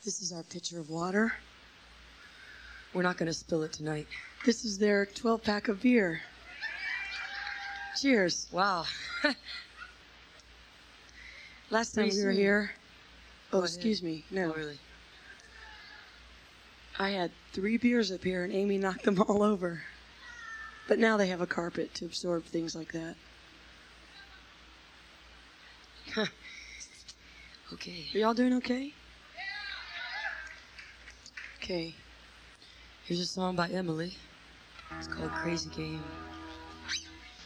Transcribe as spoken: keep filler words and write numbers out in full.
This is our pitcher of water. We're not going to spill it tonight. This is their twelve pack of beer. Cheers. Wow. Last time Pretty we were soon. here, oh, Go excuse ahead. me, no. Oh, really? I had three beers up here and Amy knocked them all over. But now they have a carpet to absorb things like that. Okay. Are y'all doing okay? Okay. Here's a song by Emily. It's called Crazy Game.